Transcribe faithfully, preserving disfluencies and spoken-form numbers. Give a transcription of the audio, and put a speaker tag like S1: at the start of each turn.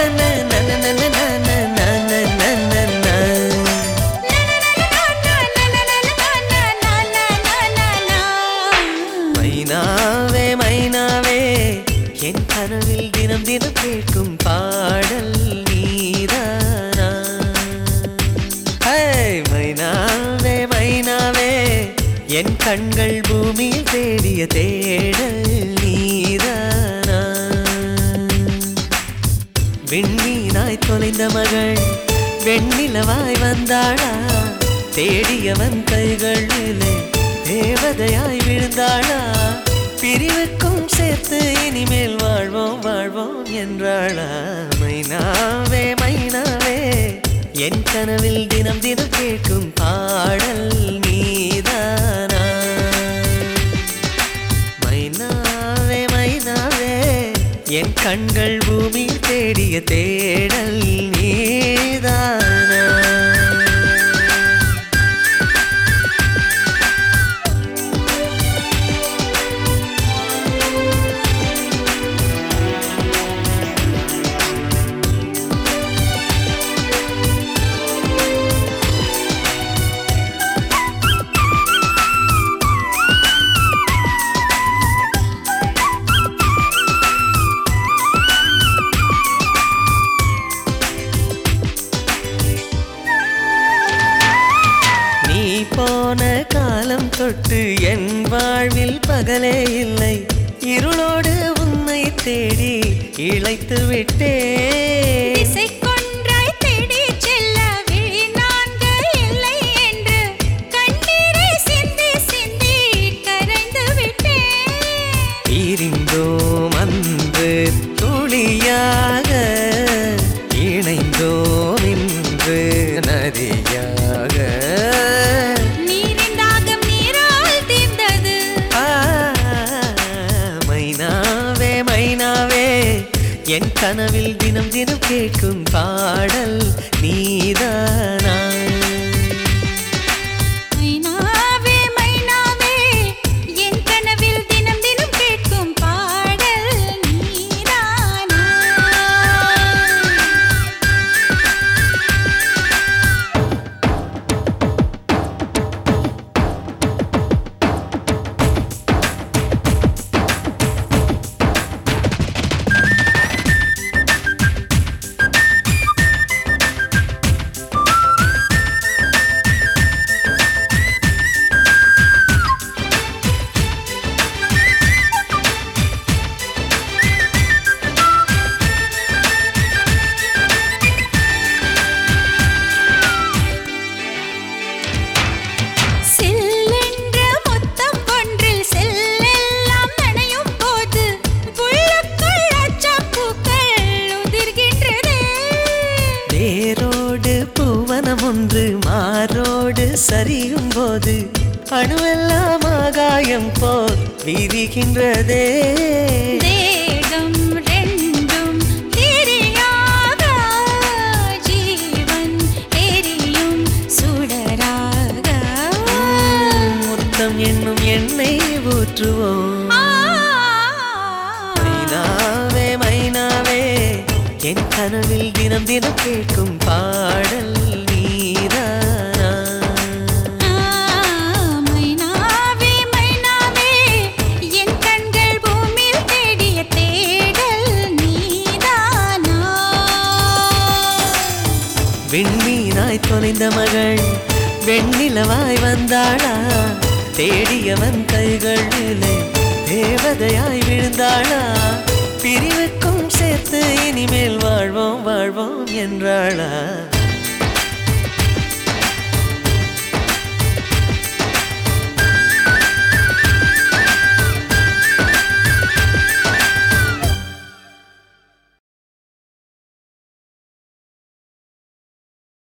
S1: மைனாவே மைனாவே என் கனவில் தினம் தினம் கேட்கும் பாடல் நீதானா? மைனாவே மைனாவே என் கண்கள் பூமியில் தேடிய தேடல் நீதானா? விண்மீனாய் தொலைந்த மகள் வெண்ணிலவாய் வந்தாளா? தேடியவன் கைகளிலே தேவதையாய் விழுந்தாளா? பிரிவுக்கும் சேர்த்து இனிமேல் வாழ்வோம் வாழ்வோம் என்றாளா? மைனாவே மைனாவே என் கனவில் தினம் தினம் கேட்கும் பாடல் நீதானா? மைனாவே மைனாவே என் கண்கள் பூமியில் தேடிய தேடல் நீதானா? போன காலம் தொட்டு என் வாழ்வில் பகலே இல்லை. இருளோடு உன்னை தேடி இழைத்து விட்டேன்.
S2: இசைக்கொன்றாய் தேடி செல்ல விழி நான்கு இல்லை என்று கண்ணீரை சிந்தி சிந்தி கரைந்து விட்டேன்.
S1: பிரிந்தோம் அன்று துளியாக, இணைந்தோம் இன்று நதியாக. என் கனவில் தினம் தினம் கேட்கும் பாடல் நீதானா?
S2: மைனாவே மைனாவே என் கனவில் தினம் தினம் கேட்கும் பாடல் நீதானா?
S1: ஒன்று மாரோடு சரியும் போது அணுவெல்லாம் ஆகாயம் போல் விரிகின்றதே.
S2: தேகம் ரெண்டும் தெரியாத ஜீவன் எரியும் சுடராக
S1: முத்தம் என்னும் எண்ணெய் ஊற்றுவோம். மைனாவே மைனாவே என் கனவில் தினம் தினம் கேட்கும் பாடல் நீதானா?
S2: மைனாவே மைனாவே என் கண்கள் பூமியில் தேடிய தேடல் நீதானா?
S1: விண்மீனாய் தொலைந்த மகள் வெண்ணிலவாய் வந்தாளா? தேடியவன் கைகளிலே தேவதையாய் விழுந்தாளா? பிரிவுக்கும் சேர்த்து இனிமேல் வாழ்வோம் வாழ்வோம் என்றாளா?